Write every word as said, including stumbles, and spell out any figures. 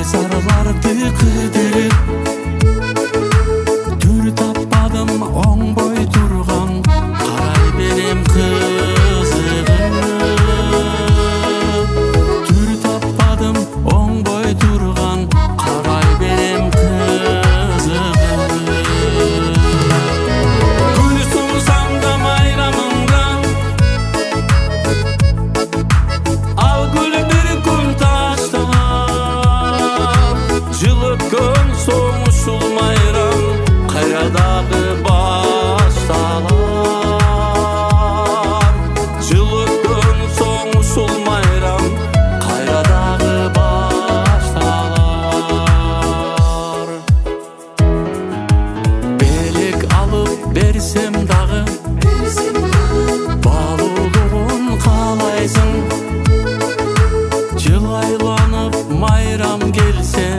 мезарларды кыдырып түр таппадым оңбой турган карай берем кызыгып түр таппадым оңбой турган карай берем кызыгып гүл сунсам да майрамыңда ал гүл бир күн таштап жыл өткөн соң ушул майрам кайрадагы башталар жыл өткөн соң ушул майрам кайрадагы башталар белек алып берсем дагы баалуулугун каалайсың жыл айланып майрам келсе